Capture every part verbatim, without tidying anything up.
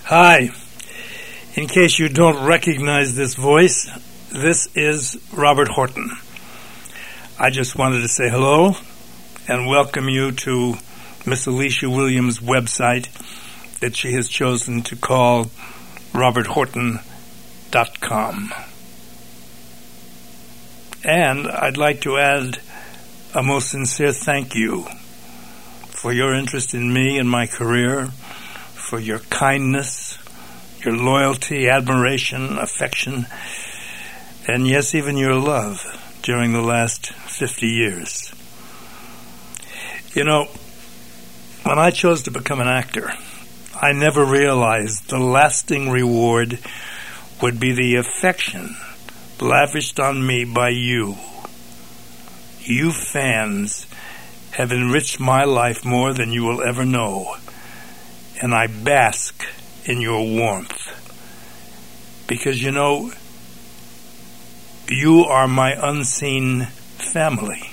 Hi. In case you don't recognize this voice, this is Robert Horton. I just wanted to say hello and welcome you to Miss Alicia Williams' website that she has chosen to call robert horton dot com. And I'd like to add a most sincere thank you for your interest in me and my career, for your kindness, your loyalty, admiration, affection, and yes, even your love during the last fifty years. You know, when I chose to become an actor, I never realized the lasting reward would be the affection lavished on me by you. You fans have enriched my life more than you will ever know, and I bask in your warmth. Because, you know, you are my unseen family.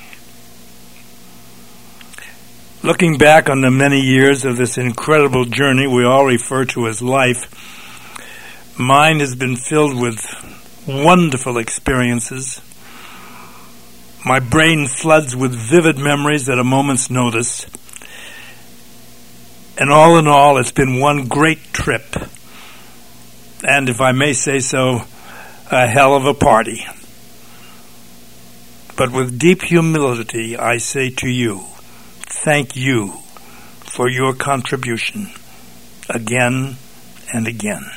Looking back on the many years of this incredible journey we all refer to as life, mine has been filled with wonderful experiences. My brain floods with vivid memories at a moment's notice. And all in all, it's been one great trip. And if I may say so, a hell of a party. But with deep humility, I say to you, thank you for your contribution again and again.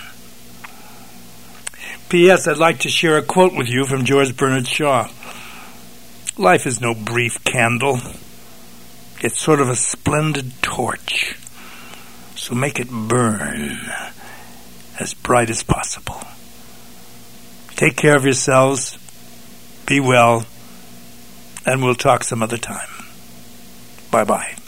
P S. I'd like to share a quote with you from George Bernard Shaw. Life is no brief candle. It's sort of a splendid torch. So make it burn as bright as possible. Take care of yourselves. Be well. And we'll talk some other time. Bye-bye.